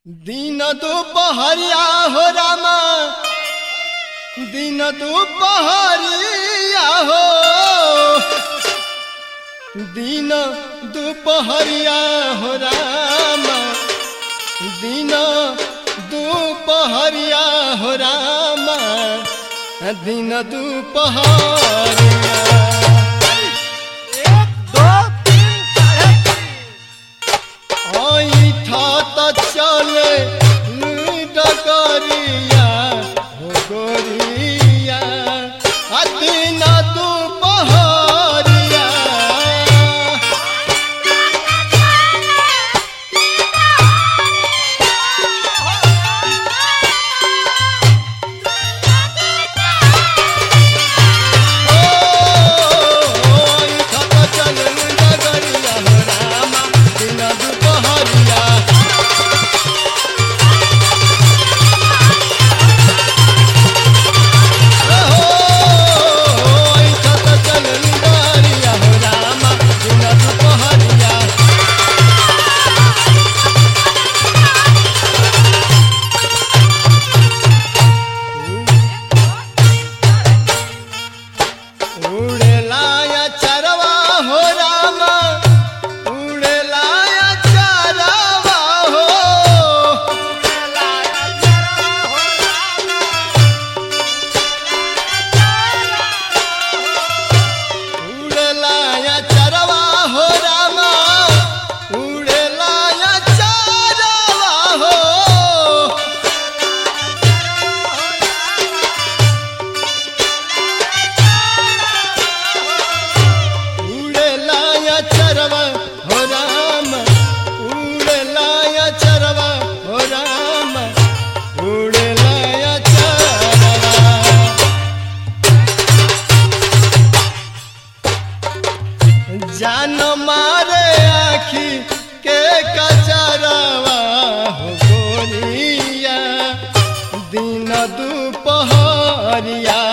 दिन दुपहरिया हो रामा, दिन दुपहरिया हो, दिन दुपहरिया हो रामा, दिन दुपहरिया हो रामा, दिन दुपहरिया। चले डगरिया हो गोरिया दिन दुपहरिया। चले डगरिया हो रामा दिन दुपहरिया। जान मारे आखी के कचरवा हो गोरिया दिन दुपहरिया।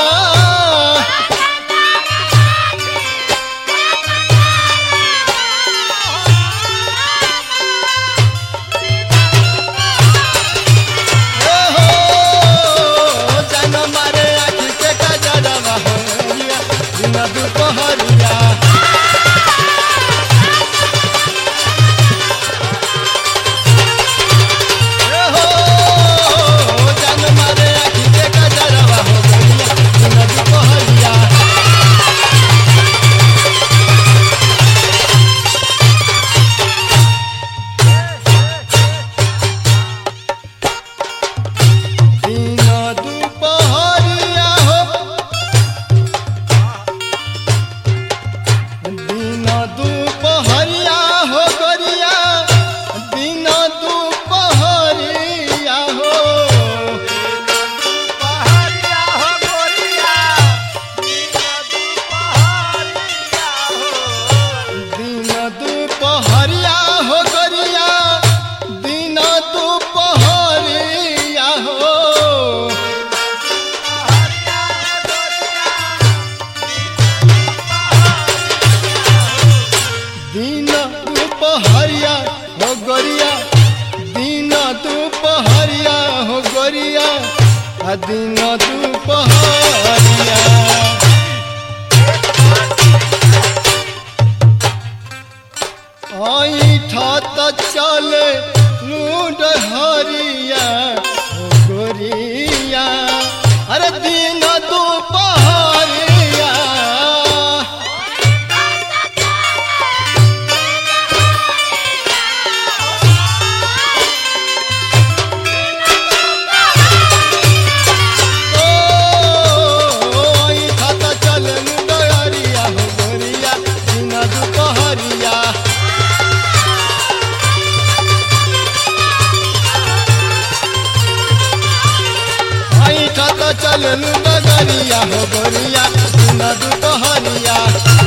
जान मारे आखी के कचरवा हो गोरिया दिन दुपहरिया। दिन दुपहरिया ऐठत चले डहरिया हो गोरिया अरे दिन दुपहरिया। चलनु डगरिया हो गोरिया दिन दुपहरिया।